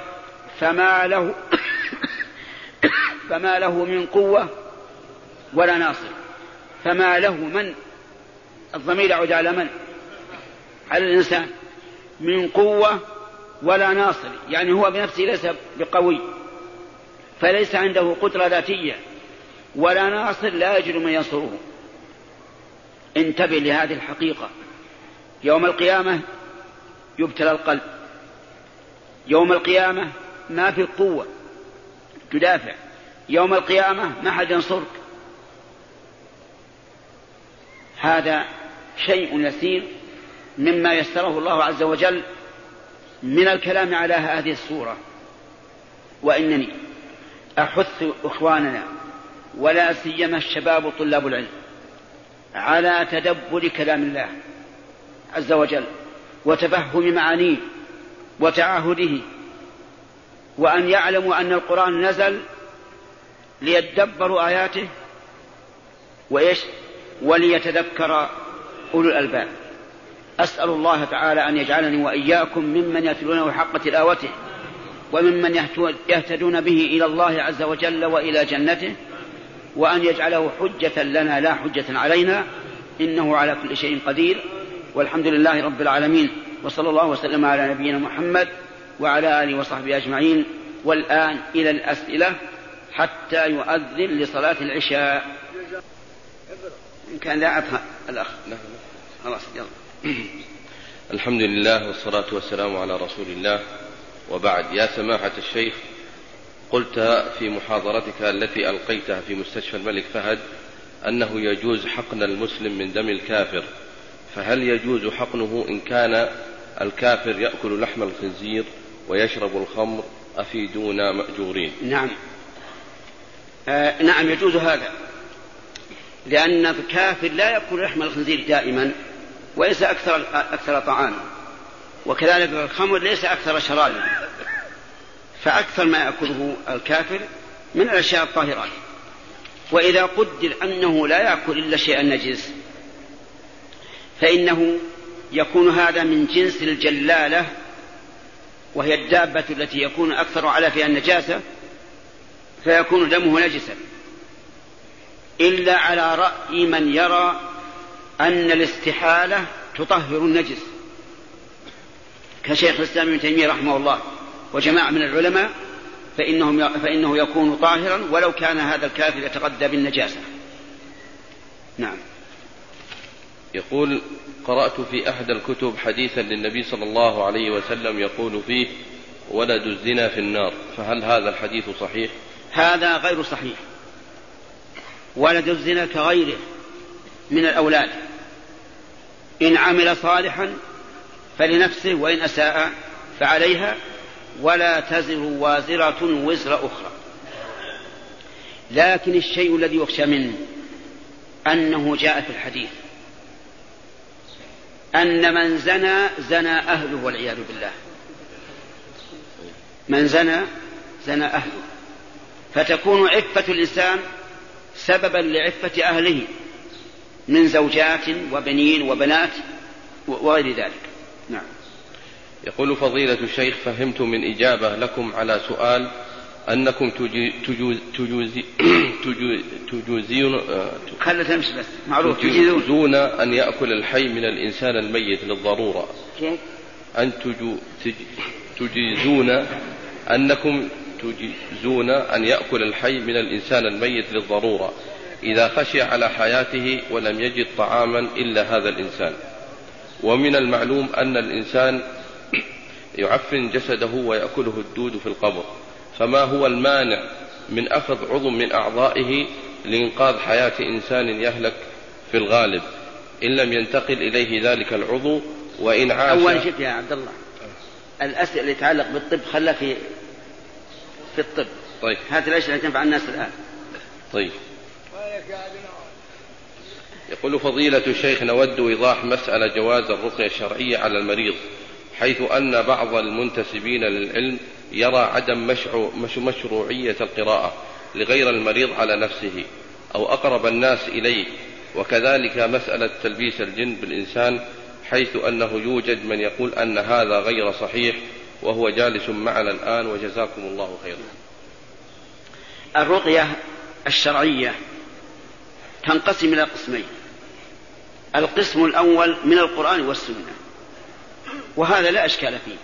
Speaker 1: فما له من قوة ولا ناصر. فما له من، الضمير يعود على من؟ على الإنسان. من قوة ولا ناصر، يعني هو بنفسه ليس بقوي، فليس عنده قدرة ذاتية، ولا ناصر لا يجد من ينصره. انتبه لهذه الحقيقة. يوم القيامة يبتلى القلب. يوم القيامة ما في قوة تدافع. يوم القيامة ما حد ينصرك. هذا شيء يسير مما يسره الله عز وجل من الكلام على هذه الصورة. وإنني أحث إخواننا ولا سيما الشباب طلاب العلم على تدبر كلام الله عز وجل وتفهم معانيه وتعاهده، وأن يعلموا أن القرآن نزل ليدبروا آياته وليتذكر أولو الألباب. أسأل الله تعالى أن يجعلني وإياكم ممن يتلونه حق تلاوته وممن يهتدون به إلى الله عز وجل وإلى جنته، وأن يجعله حجة لنا لا حجة علينا، إنه على كل شيء قدير. والحمد لله رب العالمين، وصلى الله وسلم على نبينا محمد وعلى آله وصحبه أجمعين. والآن إلى الأسئلة حتى يؤذن لصلاة العشاء. إن كان لا أفهم الأخ خلاص يلا.
Speaker 2: الحمد لله والصلاة والسلام على رسول الله، وبعد. يا سماحة الشيخ، قلت في محاضرتك التي ألقيتها في مستشفى الملك فهد أنه يجوز حقن المسلم من دم الكافر، فهل يجوز حقنه إن كان الكافر يأكل لحم الخنزير ويشرب الخمر؟ أفيدونا مأجورين.
Speaker 1: نعم. نعم يجوز هذا، لأن الكافر لا يأكل لحم الخنزير دائما وليس أكثر طعاما، وكذلك الخمر ليس أكثر شرابا، فأكثر ما يأكله الكافر من الأشياء الطاهرات. وإذا قدر أنه لا يأكل إلا شيئا نجس فإنه يكون هذا من جنس الجلالة، وهي الدابة التي يكون أكثر على فيها النجاسة، فيكون دمه نجسا، إلا على رأي من يرى أن الاستحالة تطهر النجس كشيخ الإسلام ابن تيمية رحمه الله وجماعة من العلماء، فإنه يكون طاهرا ولو كان هذا الكافر يتغذى بالنجاسة. نعم.
Speaker 2: يقول: قرأت في أحد الكتب حديثا للنبي صلى الله عليه وسلم يقول فيه: ولد الزنا في النار، فهل هذا الحديث صحيح؟
Speaker 1: هذا غير صحيح. ولد الزنا كغيره من الأولاد، إن عمل صالحا فلنفسه وإن أساء فعليها، ولا تزر وازرة وزر أخرى. لكن الشيء الذي يخشى منه أنه جاء في الحديث أن من زنى زنى أهله والعياذ بالله. من زنى زنى أهله، فتكون عفة الإنسان سببا لعفة أهله من زوجات وبنين وبنات وغير ذلك. نعم.
Speaker 2: يقول: فضيلة الشيخ، فهمت من إجابة لكم على سؤال أنكم تجوزون أن يأكل الحي من الإنسان الميت للضرورة. أنكم تجوزون أن يأكل الحي من الإنسان الميت للضرورة إذا خشي على حياته ولم يجد طعاما إلا هذا الإنسان. ومن المعلوم أن الإنسان يعفن جسده ويأكله الدود في القبر، فما هو المانع من أخذ عضو من أعضائه لإنقاذ حياة إنسان يهلك في الغالب إن لم ينتقل إليه ذلك العضو وإن عاش؟
Speaker 1: أول شيء يا عبد الله، الأسئلة اللي تتعلق بالطب خلها في الطب.
Speaker 2: طيب.
Speaker 1: هذه الأشياء التي تنفع الناس الآن.
Speaker 2: طيب. يقول: فضيلة الشيخ، نود إيضاح مسألة جواز الرقية الشرعية على المريض، حيث أن بعض المنتسبين للعلم يرى عدم مشروعية القراءة لغير المريض على نفسه أو أقرب الناس إليه، وكذلك مسألة تلبيس الجن بالإنسان، حيث أنه يوجد من يقول أن هذا غير صحيح وهو جالس معنا الآن، وجزاكم الله خيرا.
Speaker 1: الرقية الشرعية تنقسم إلى قسمين: القسم الأول من القرآن والسنة، وهذا لا أشكال فيه.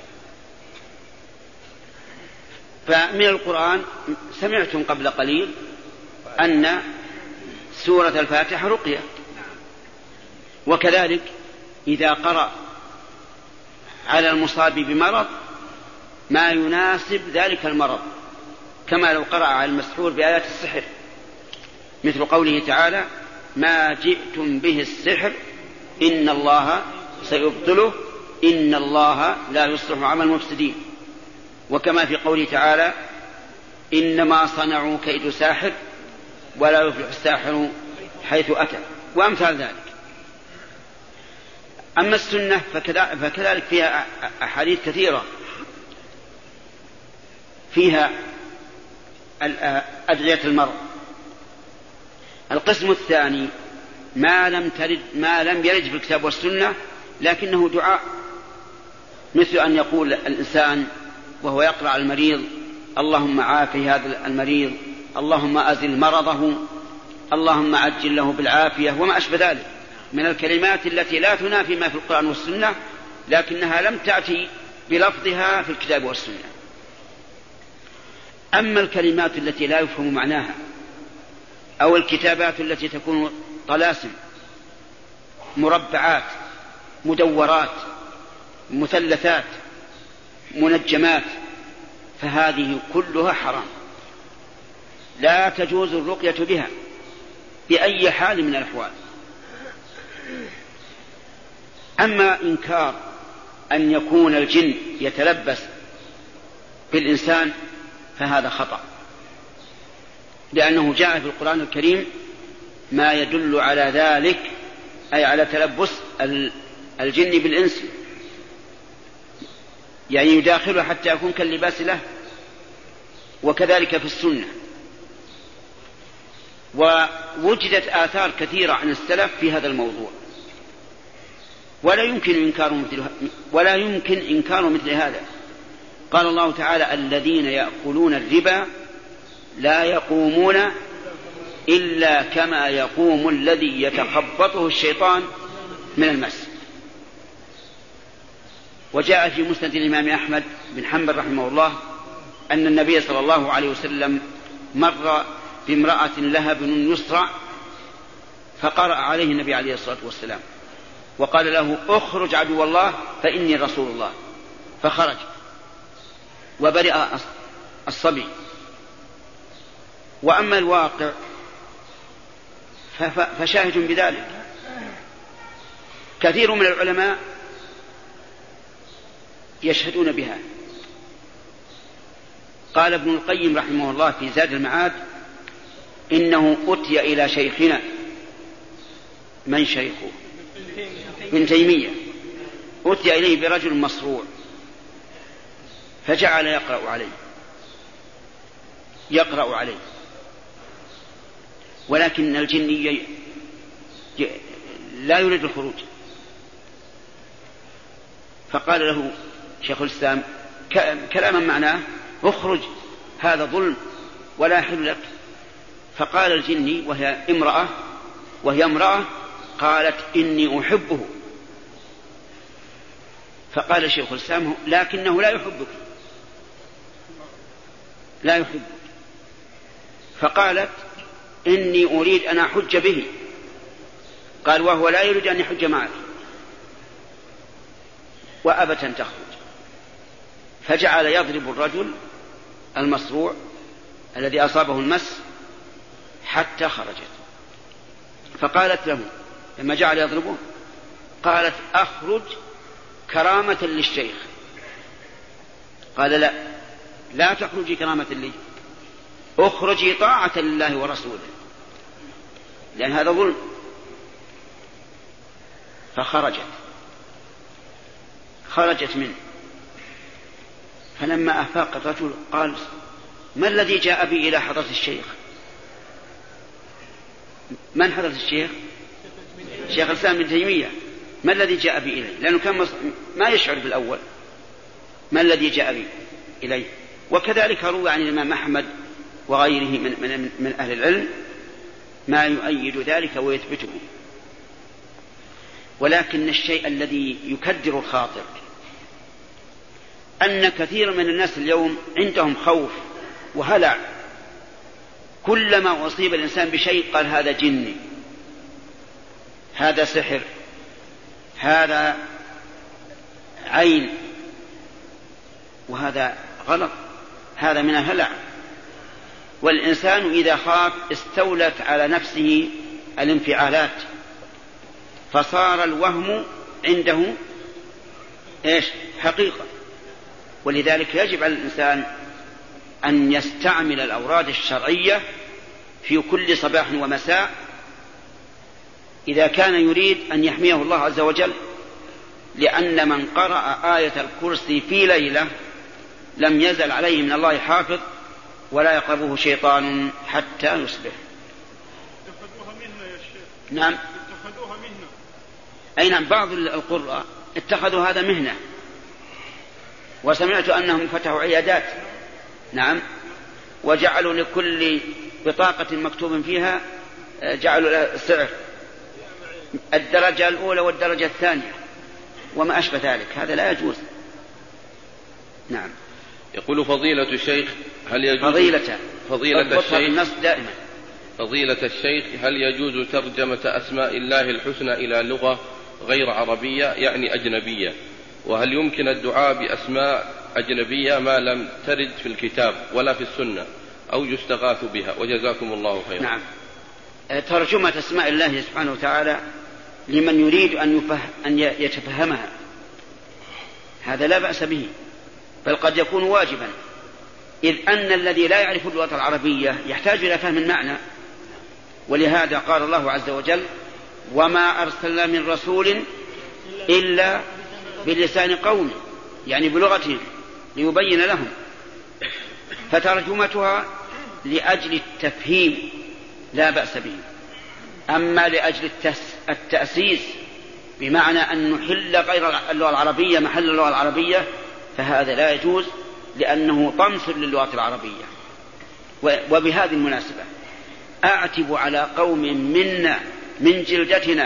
Speaker 1: فمن القرآن سمعتم قبل قليل أن سورة الفاتحة رقية، وكذلك إذا قرأ على المصاب بمرض ما يناسب ذلك المرض، كما لو قرأ على المسحور بآيات السحر، مثل قوله تعالى: ما جئتم به السحر إن الله سيبطله إن الله لا يصلح عمل المفسدين، وكما في قوله تعالى: إنما صنعوا كيد ساحر ولا يفلح الساحر حيث أتى، وأمثال ذلك. أما السنة فكذلك فيها أحاديث كثيرة فيها أدعية المرض. القسم الثاني ما لم يرد في الكتاب والسنة لكنه دعاء، مثل أن يقول الإنسان وهو يقرأ على المريض: اللهم عافي هذا المريض، اللهم أزل مرضه، اللهم عجل له بالعافية، وما أشبه ذلك. من الكلمات التي لا تنافي ما في القرآن والسنة، لكنها لم تأتي بلفظها في الكتاب والسنة. أما الكلمات التي لا يفهم معناها أو الكتابات التي تكون طلاسم مربعات مدورات مثلثات منجمات، فهذه كلها حرام، لا تجوز الرقية بها بأي حال من الأحوال. أما إنكار أن يكون الجن يتلبس بالإنسان فهذا خطأ، لأنه جاء في القرآن الكريم ما يدل على ذلك، أي على تلبس الجن بالإنس، يعني يداخله حتى يكون كاللباس له، وكذلك في السنة. ووجدت آثار كثيرة عن السلف في هذا الموضوع، ولا يمكن إنكار مثل هذا. قال الله تعالى: الذين يأكلون الربا لا يقومون إلا كما يقوم الذي يتخبطه الشيطان من المس. وجاء في مسند الإمام أحمد بن حنبل رحمه الله أن النبي صلى الله عليه وسلم مر بامرأة لها بن يسرع، فقرأ عليه النبي عليه الصلاة والسلام وقال له: اخرج عدو الله فإني رسول الله، فخرج وبرئ الصبي. وأما الواقع فشاهد بذلك. كثير من العلماء يشهدون بها. قال ابن القيم رحمه الله في زاد المعاد: إنه أتي إلى شيخنا. من شيخه؟ ابن تيمية. أتي إليه برجل مصروع فجعل يقرأ عليه، ولكن الجن لا يريد الخروج. فقال له شيخ الإسلام كلاما معناه: اخرج، هذا ظلم ولا يحل لك. فقال الجني وهي امرأة قالت: إني أحبه. فقال شيخ الإسلام: لكنه لا يحبك. فقالت: إني أريد أن أحج به. قال: وهو لا يريد أن يحج معك. وأبت أن تخرج، فجعل يضرب الرجل المصروع الذي أصابه المس حتى خرجت. فقالت له لما جعل يضربه، قالت: أخرج كرامة للشيخ. قال: لا تخرجي كرامة لي، اخرجي طاعة لله ورسوله، لأن هذا ظلم. خرجت منه. فلما أفاق الرجل قال: ما الذي جاء بي إلى حضرة الشيخ؟ من حضرة الشيخ؟ شيخ الإسلام ابن تيمية. ما الذي جاء بي إليه؟ لأنه كان ما يشعر بالأول ما الذي جاء بي إليه. وكذلك روى عن الإمام أحمد وغيره من أهل العلم ما يؤيد ذلك ويثبته. ولكن الشيء الذي يكدر الخاطر أن كثير من الناس اليوم عندهم خوف وهلع، كلما أصيب الإنسان بشيء قال: هذا جني، هذا سحر، هذا عين. وهذا غلط، هذا من الهلع. والإنسان إذا خاف استولت على نفسه الانفعالات، فصار الوهم عنده حقيقة. ولذلك يجب على الإنسان أن يستعمل الأوراد الشرعية في كل صباح ومساء إذا كان يريد أن يحميه الله عز وجل، لأن من قرأ آية الكرسي في ليلة لم يزل عليه من الله حافظ ولا يقربه شيطان حتى يصبح.
Speaker 3: اتخذوها مهنة يا شيخ.
Speaker 1: نعم،
Speaker 3: اتخذوها مهنة.
Speaker 1: أي نعم، بعض القراء اتخذوا هذا مهنة، وسمعت أنهم فتحوا عيادات. نعم، وجعلوا لكل بطاقة مكتوب فيها جعلوا لها سعر. الدرجة الأولى والدرجة الثانية وما أشبه ذلك، هذا لا يجوز. نعم.
Speaker 2: يقول فضيلة الشيخ هل يجوز فضيلة الشيخ هل يجوز ترجمة أسماء الله الحسنى إلى لغة غير عربية يعني أجنبية؟ وهل يمكن الدعاء بأسماء أجنبية ما لم ترد في الكتاب ولا في السنة أو يستغاث بها؟ وجزاكم الله خيرا.
Speaker 1: نعم. ترجمة أسماء الله سبحانه وتعالى لمن يريد أن يتفهمها هذا لا بأس به، بل قد يكون واجبا، إذ أن الذي لا يعرف اللغة العربية يحتاج إلى فهم المعنى. ولهذا قال الله عز وجل: وما أرسلنا من رسول إلا بلسان قومه، يعني بلغتهم ليبين لهم. فترجمتها لأجل التفهيم لا بأس به، أما لأجل التأسيس بمعنى أن نحل غير اللغة العربية محل اللغة العربية فهذا لا يجوز، لأنه طمس للغة العربية. وبهذه المناسبة أعتب على قوم منا من جلدتنا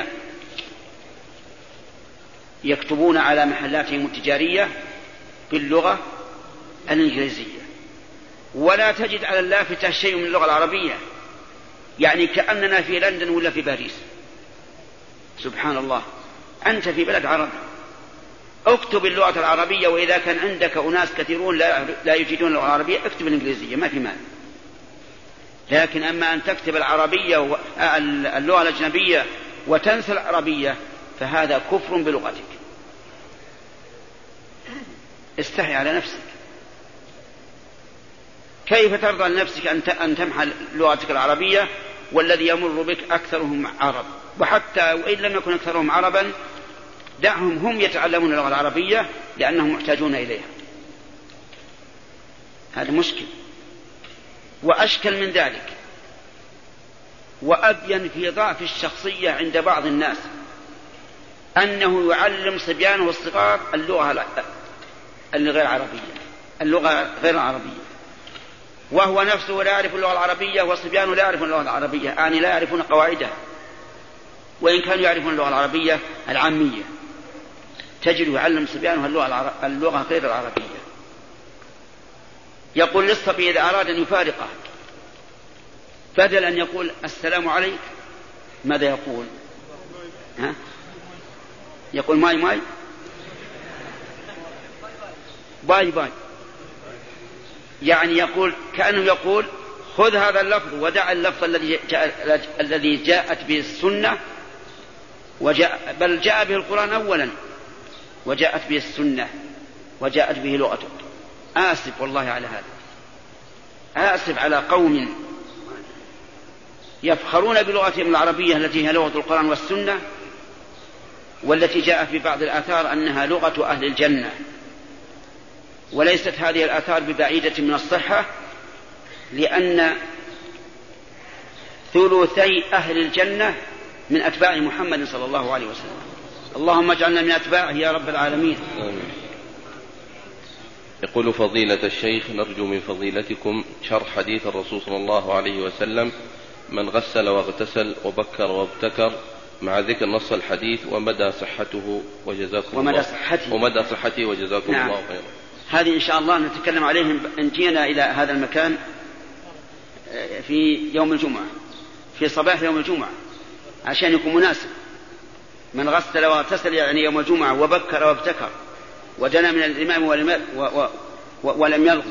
Speaker 1: يكتبون على محلاتهم التجارية باللغة الإنجليزية، ولا تجد على اللافتة شيء من اللغة العربية، يعني كأننا في لندن ولا في باريس. سبحان الله، أنت في بلد عربي، اكتب اللغة العربية، وإذا كان عندك أناس كثيرون لا يجيدون اللغة العربية اكتب الإنجليزية، ما في مانع. لكن أما أن تكتب العربية اللغة الأجنبية وتنسى العربية فهذا كفر بلغتك. استحي على نفسك. كيف ترضى لنفسك أن تمحى لغتك العربية والذي يمر بك أكثرهم عرب؟ وحتى وإن لم يكن أكثرهم عربا دعهم هم يتعلمون اللغة العربية لأنهم محتاجون إليها. هذا مشكل. وأشكل من ذلك وأبين في ضعف الشخصية عند بعض الناس أنه يعلم صبيانه الصغار اللغة غير العربية، وهو نفسه لا يعرف اللغة العربية وصبيانه لا يعرفون اللغة العربية، يعني لا يعرفون قواعدها، وإن كانوا يعرفون اللغة العربية العامية. تجد يعلم صبيانه اللغة غير العربية. يقول للصبي إذا أراد أن يفارقه بدل أن يقول السلام عليك ماذا يقول؟ يقول ماي ماي باي باي، يعني يقول كأنه يقول خذ هذا اللفظ ودع اللفظ الذي جاءت به السنة بل جاء به القرآن أولا وجاءت به السنة وجاءت به لغته. آسف والله على هذا، آسف على قوم يفخرون بلغتهم العربية التي هي لغة القرآن والسنة، والتي جاء في بعض الآثار أنها لغة أهل الجنة، وليست هذه الآثار ببعيدة من الصحة، لأن ثلثي أهل الجنة من أتباع محمد صلى الله عليه وسلم. اللهم اجعلنا من أتباعه يا رب العالمين.
Speaker 2: يقول فضيلة الشيخ نرجو من فضيلتكم شرح حديث الرسول صلى الله عليه وسلم من غسل واغتسل وبكر وابتكر مع ذكر نص الحديث ومدى صحته وجزاكم ومدى صحته وجزاكم
Speaker 1: نعم.
Speaker 2: الله خيرا.
Speaker 1: هذه إن شاء الله نتكلم عليهم إن جينا إلى هذا المكان في يوم الجمعة، في صباح يوم الجمعة، عشان يكون مناسب. من غسل واغتسل يعني يوم الجمعة وبكر وابتكر ودنا من الإمام ولم يلغو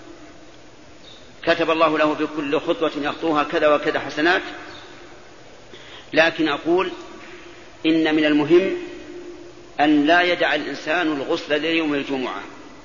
Speaker 1: كتب الله له بكل خطوة يخطوها كذا وكذا حسنات. لكن أقول إن من المهم أن لا يدع الإنسان الغسل ليوم الجمعة،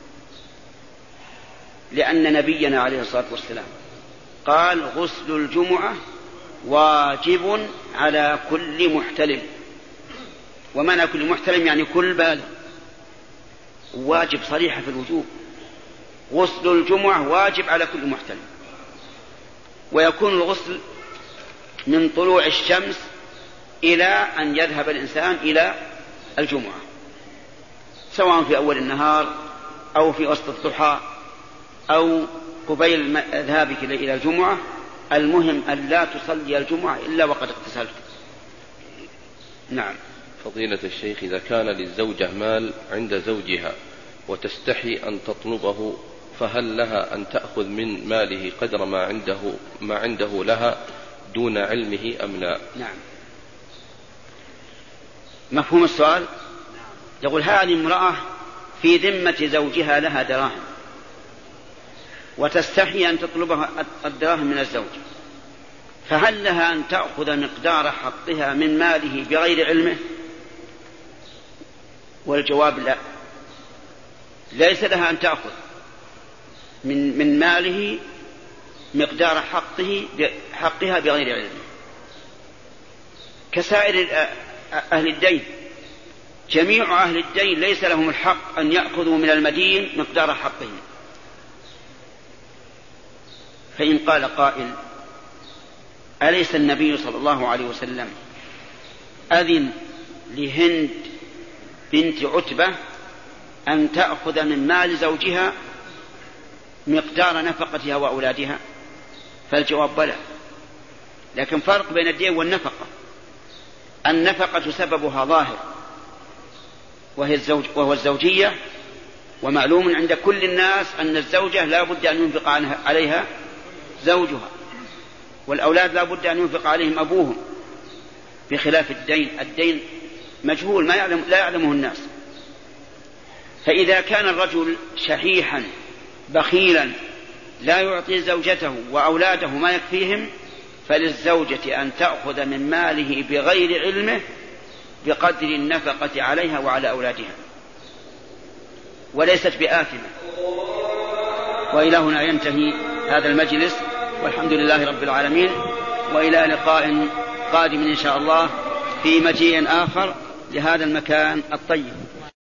Speaker 1: لأن نبينا عليه الصلاة والسلام قال غسل الجمعة واجب على كل محتلم. ومعنى كل محتلم يعني كل بالغ، واجب صريحة في الوجوب. غسل الجمعة واجب على كل محتلم، ويكون الغسل من طلوع الشمس إلى أن يذهب الإنسان إلى الجمعة، سواء في أول النهار أو في وسط الضحى أو قبيل ذهابك إلى الجمعة. المهم أن لا تصلي الجمعة إلا وقد اغتسلت. نعم.
Speaker 2: فضيلة الشيخ، إذا كان للزوجة مال عند زوجها وتستحي أن تطلبه، فهل لها أن تأخذ من ماله قدر ما عنده لها دون علمه أم لا؟
Speaker 1: نعم. مفهوم السؤال؟ يقول هذه امرأة في ذمة زوجها لها دراهم وتستحي أن تطلبها الدراهم من الزوج، فهل لها أن تأخذ مقدار حقها من ماله بغير علمه؟ والجواب لا، ليس لها أن تأخذ من ماله مقدار حقها بغير علمه، كسائر أهل الدين. جميع أهل الدين ليس لهم الحق أن يأخذوا من المدين مقدار حقهم. فإن قال قائل أليس النبي صلى الله عليه وسلم أذن لهند بنت عتبة أن تأخذ من مال زوجها مقدار نفقتها وأولادها؟ فالجواب بلى، لكن فرق بين الدين والنفقة. النفقة سببها ظاهر وهو الزوجية، ومعلوم عند كل الناس أن الزوجة لا بد أن ينفق عليها زوجها، والأولاد لا بد أن ينفق عليهم أبوهم، بخلاف الدين مجهول لا يعلمه الناس. فإذا كان الرجل شحيحا بخيلا لا يعطي زوجته وأولاده ما يكفيهم، فللزوجة أن تأخذ من ماله بغير علمه بقدر النفقة عليها وعلى أولادها، وليست بآثمة. وإلى هنا ينتهي هذا المجلس، والحمد لله رب العالمين، وإلى لقاء قادم إن شاء الله في مجيء آخر لهذا المكان الطيب.